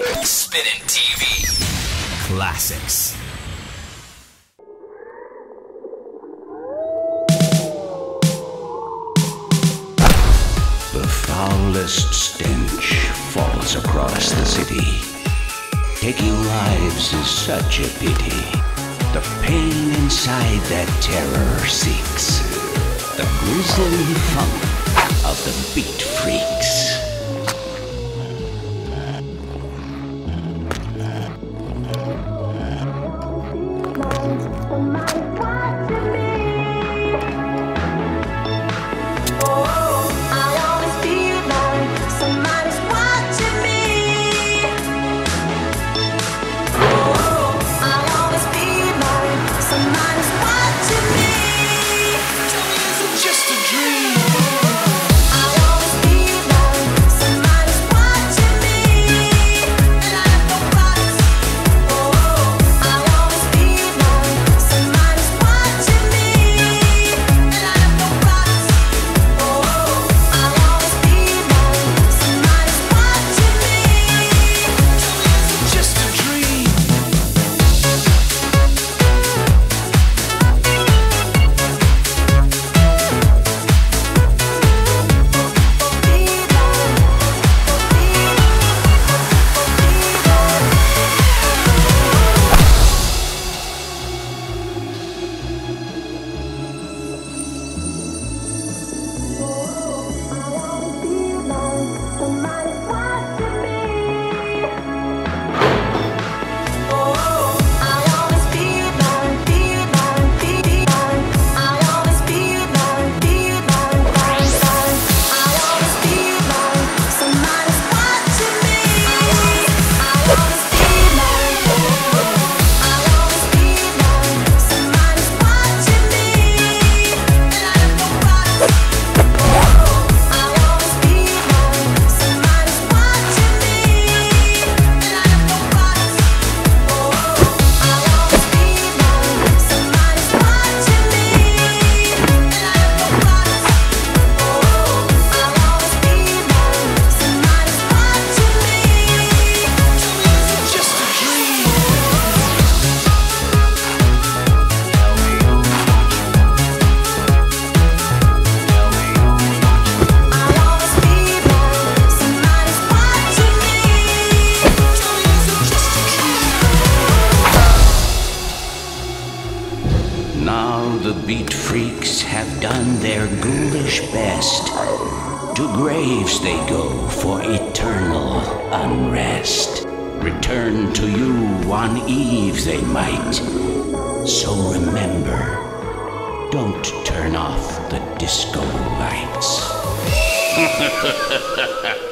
Spinning TV Classics. The foulest stench falls across the city. Taking lives is such a pity. The pain inside that terror seeks. The grisly funk of the Beat Freaks. Now the Beat Freaks have done their ghoulish best. To graves they go for eternal unrest. Return to you on eve they might. So remember, don't turn off the disco lights.